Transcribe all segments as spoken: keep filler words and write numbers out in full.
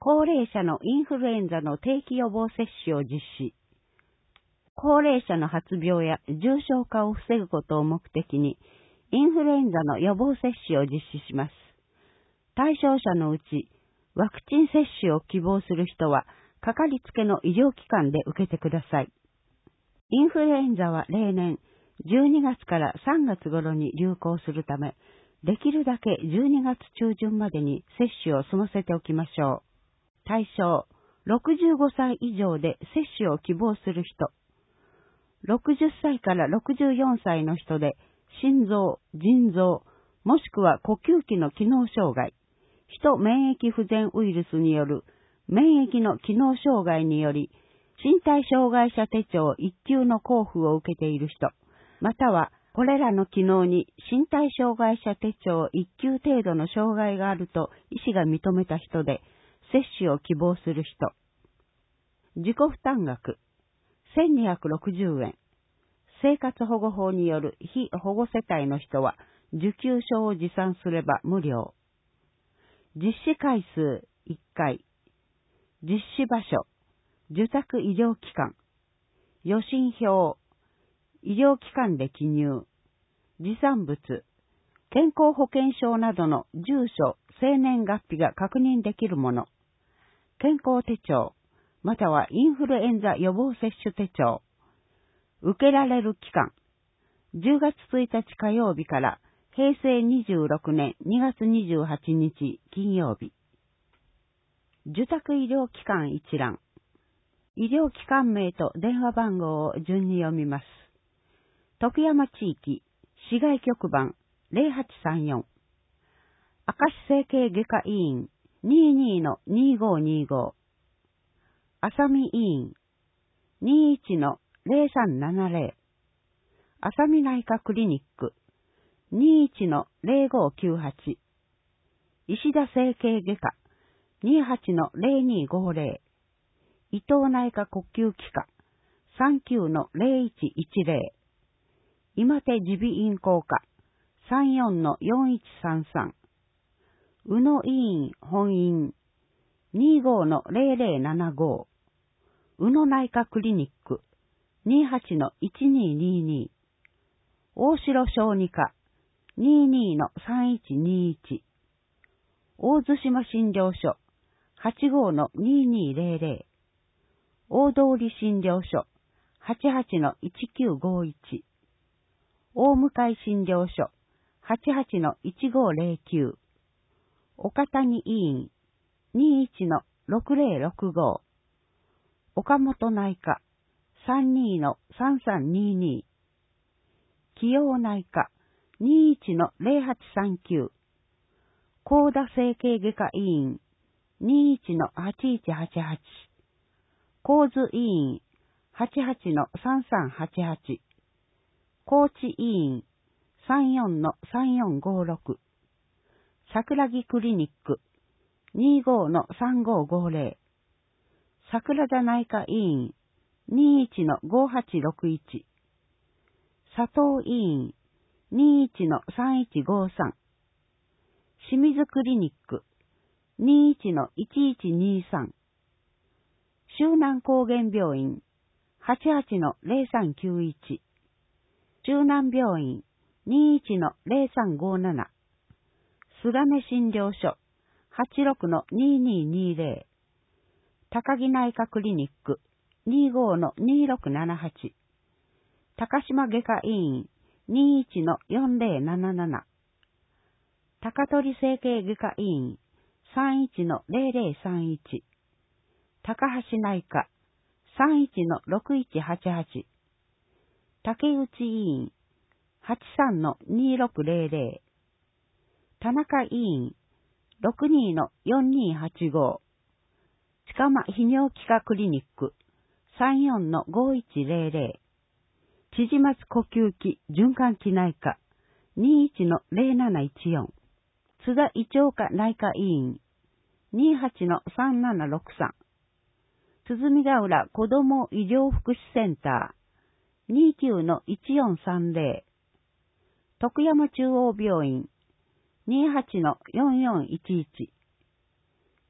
高齢者のインフルエンザの定期予防接種を実施。高齢者の発病や重症化を防ぐことを目的に、インフルエンザの予防接種を実施します。対象者のうち、ワクチン接種を希望する人は、かかりつけの医療機関で受けてください。インフルエンザは例年、じゅうにがつからさんがつ頃に流行するため、できるだけじゅうにがつ中旬までに接種を済ませておきましょう。対象、ろくじゅうごさい以上で接種を希望する人。ろくじゅっさいからろくじゅうよんさいの人で、心臓、腎臓、もしくは呼吸器の機能障害、人免疫不全ウイルスによる免疫の機能障害により、身体障害者手帳いっ級の交付を受けている人、またはこれらの機能に身体障害者手帳いっ級程度の障害があると医師が認めた人で、接種を希望する人。自己負担額、せんにひゃくろくじゅうえん。生活保護法による非保護世帯の人は、受給証を持参すれば無料。実施回数いっかい。実施場所、受託医療機関。予診票、医療機関で記入。持参物、健康保険証などの住所、生年月日が確認できるもの。健康手帳、またはインフルエンザ予防接種手帳。受けられる期間、じゅうがつついたち火曜日からへいせいにじゅうろくねんにがつにじゅうはちにち金曜日。受託医療機関一覧。医療機関名と電話番号を順に読みます。徳山地域、市外局番ゼロはちさんよん。明石整形外科医院 にじゅうにのにごにご。浅見医院 にじゅういちのゼロさんななゼロ。浅見内科クリニック にじゅういちのゼロごきゅうはち。石田整形外科 にじゅうはちのゼロにごゼロ。伊藤内科呼吸器科 さんじゅうきゅうのゼロいちいちゼロ。今手耳鼻咽喉科 さんじゅうよんのよんいちさんさん。宇野医院本院 にじゅうごのゼロゼロななご。宇野内科クリニック にじゅうはちのいちににに。大城小児科 にじゅうにのさんいちにいち。大津島診療所 はちじゅうごのににゼロゼロ。大通診療所 はちじゅうはちのいちきゅうごいち。大向診療所 はちじゅうはちのいちごゼロきゅう。岡谷医院 にじゅういちのろくゼロろくご。岡本内科 さんじゅうにのさんさんにに。清陽内科 にじゅういちのゼロはちさんきゅう。高田整形外科医院 にじゅういちのはちいちはちはち。高津医院 はちじゅうはちのさんさんはちはち。高知医院 さんじゅうよんのさんよんごろく。桜木クリニック にじゅうごのさんごごゼロ。桜田内科医院 にじゅういちのごはちろくいち。佐藤医院 にじゅういちのさんいちごさん。清水クリニック にじゅういちのいちいちにさん。周南高原病院 はちじゅうはちのゼロさんきゅういち。周南病院 にじゅういちのゼロさんごなな。菅根診療所 はちじゅうろくのにににゼロ。高木内科クリニック にじゅうごのにろくななはち。高島外科医院 にじゅういちのよんゼロなななな。高取整形外科医院 さんじゅういちのゼロゼロさんいち。高橋内科 さんじゅういちのろくいちはちはち。竹内医院 はちじゅうさんのにろくゼロゼロ。田中医院 ろくじゅうにのよんにはちご。近間泌尿器科クリニック さんじゅうよんのごいちゼロゼロ。千々松呼吸器循環器内科 にじゅういちのゼロなないちよん。津田胃腸科内科医院 にじゅうはちのさんななろくさん。鼓ヶ浦子ども医療福祉センター にじゅうきゅうのいちよんさんゼロ。徳山中央病院 にじゅうはちのよんよんいちいち。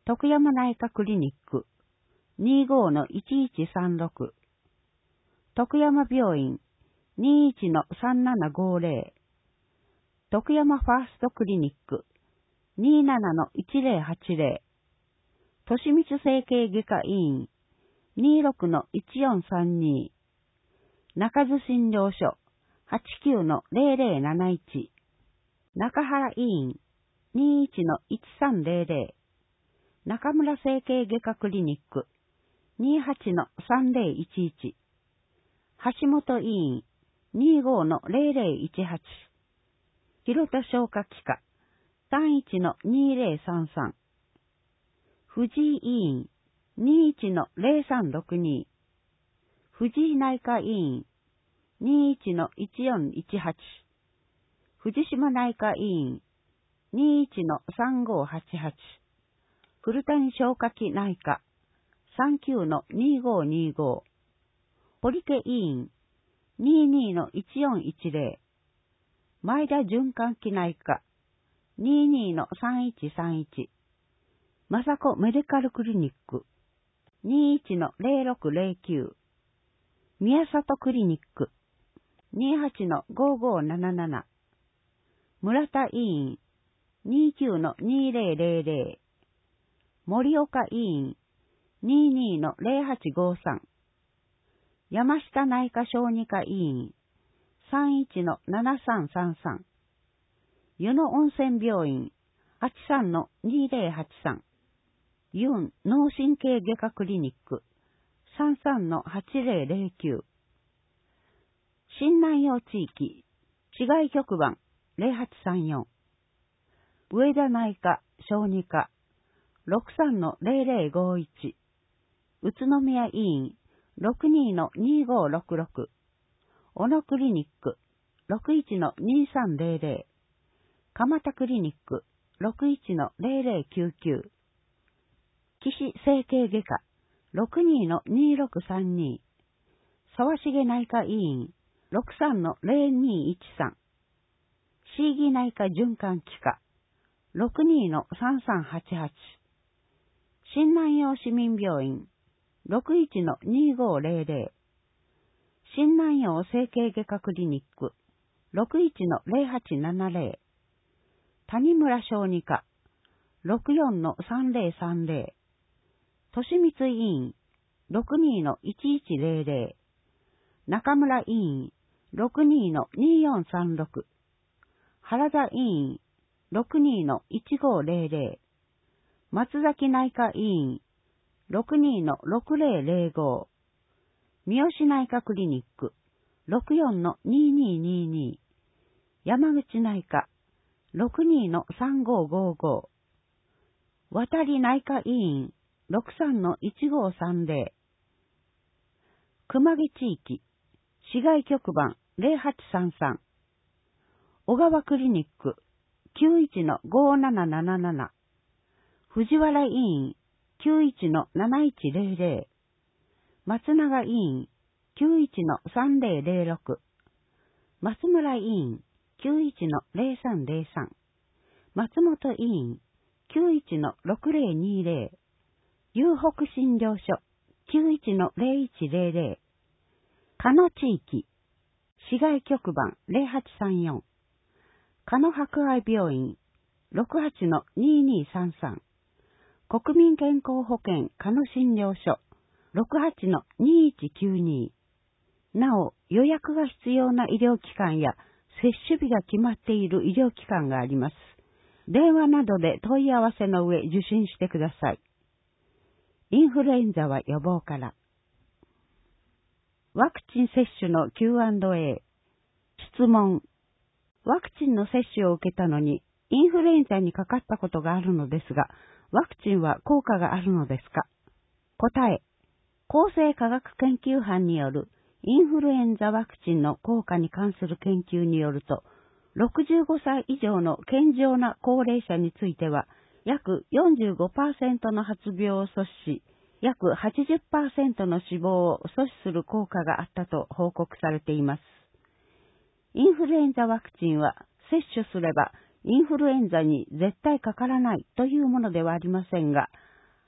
徳山内科クリニック にじゅうごのいちいちさんろく、徳山病院 にじゅういちのさんななごぜろ、徳山ファーストクリニック にじゅうななのいちぜろはちぜろ、都市密整形外科医院 にじゅうろくのいちよんさんに、中津診療所 はちきゅうのぜろぜろなないち、中原医院 にじゅういちのいちさんぜろぜろ、中村整形外科クリニック にじゅうはちのさんぜろいちいち、橋本医院 にじゅうごのぜろぜろいちはち、広田消化器科 さんじゅういちのにぜろさんさん、藤井医院 にじゅういちのぜろさんろくに、藤井内科医院 にじゅういちのいちよんいちはち、藤島内科医院 にじゅういちのさんごはちはち、古谷消化器内科 さんきゅうのにごにご、堀家医院 にじゅうにのいちよんいちぜろ、前田循環器内科 にじゅうにのさんいちさんいち、雅子メディカルクリニック にじゅういちのぜろろくぜろきゅう、宮里クリニック にじゅうはちのごごなななな、村田医院 にじゅうきゅうのにぜろぜろぜろ、森岡医院 にじゅうにのぜろはちごさん、山下内科小児科医院 さんじゅういちのななさんさんさん、湯野温泉病院 はちじゅうさんのにぜろはちさん、ユン脳神経外科クリニック さんじゅうさんのはちぜろぜろきゅう、新南陽地域市外局番ぜろはちさんよん、上田内科小児科ろくじゅうさんのぜろぜろごいち、宇都宮医院 ろくじゅうにのにごろくろく、小野クリニック ろくじゅういちのにさんぜろぜろ、蒲田クリニック ろくじゅういちのぜろぜろきゅうきゅう、岸整形外科 ろくじゅうにのにろくさんに、沢重内科医院 ろくじゅうさんのぜろにいちさん、シーギ内科循環器科 ろくじゅうにのさんさんはちはち、新南陽市民病院 ろくじゅういちのにごぜろぜろ、新南陽整形外科クリニック ろくじゅういちのぜろはちななぜろ、谷村小児科 ろくじゅうよんのさんぜろさんぜろ、都市密医院 ろくじゅうにのいちいちぜろぜろ、中村医院 ろくじゅうにのによんさんろく、原田医院 ろくじゅうにのいちごぜろぜろ、松崎内科医院 ろくじゅうにのろくぜろぜろご、三好内科クリニック ろくじゅうよんのにににに、山口内科 ろくじゅうにのさんごごご、渡内科医院 ろくじゅうさんのいちごさんぜろ、熊木地域市外局番ぜろはちさんさん、小川クリニック きゅういちのごなななななな、藤原医院 きゅういちのなないちぜろぜろ、松永医院 きゅういちのさんぜろぜろろく、松村医院 きゅういちのぜろさんぜろさん、松本医院 きゅういちのろくぜろにぜろ、遊北診療所 きゅういちのぜろいちぜろぜろ、加野地域市外局番ぜろはちさんよん、加野博愛病院 ろくじゅうはちのににさんさん、国民健康保険加野診療所 ろくじゅうはちのにいちきゅうに、なお予約が必要な医療機関や接種日が決まっている医療機関があります。電話などで問い合わせの上受診してください。インフルエンザは予防から。ワクチン接種の キューアンドエー。質問。ワクチンの接種を受けたのにインフルエンザにかかったことがあるのですが、ワクチンは効果があるのですか？答え。厚生科学研究班によるインフルエンザワクチンの効果に関する研究によると、ろくじゅうごさい以上の健常な高齢者については、約 よんじゅうごパーセント の発病を阻止し、約 はちじゅっパーセント の死亡を阻止する効果があったと報告されています。インフルエンザワクチンは接種すればインフルエンザに絶対かからないというものではありませんが、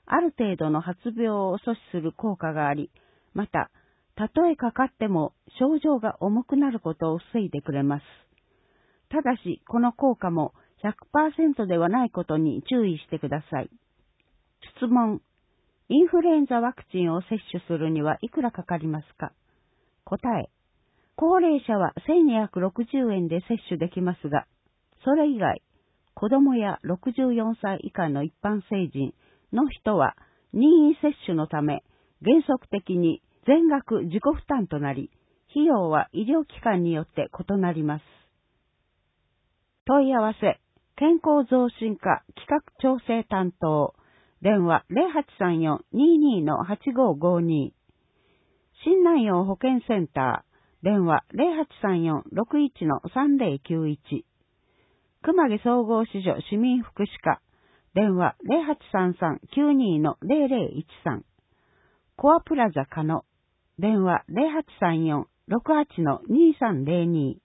ある程度の発病を阻止する効果があり、また、たとえかかっても症状が重くなることを防いでくれます。ただし、この効果も ひゃくパーセント ではないことに注意してください。質問。インフルエンザワクチンを接種するにはいくらかかりますか？答え。高齢者はせんにひゃくろくじゅうえんで接種できますが、それ以外、子供やろくじゅうよんさい以下の一般成人の人は任意接種のため原則的に全額自己負担となり、費用は医療機関によって異なります。問い合わせ、健康増進課企画調整担当、電話 ゼロはちさんよん にーにー のはちごーごーにー、新南陽保健センター、電話 ゼロはちさんよん ろくいちのさんぜろきゅういち、熊毛総合支所市民福祉課、電話 ゼロはちさんさん きゅうにーのゼロゼロいちさん、コアプラザ加野、電話 ゼロはちさんよん ろくはちのにーさんゼロに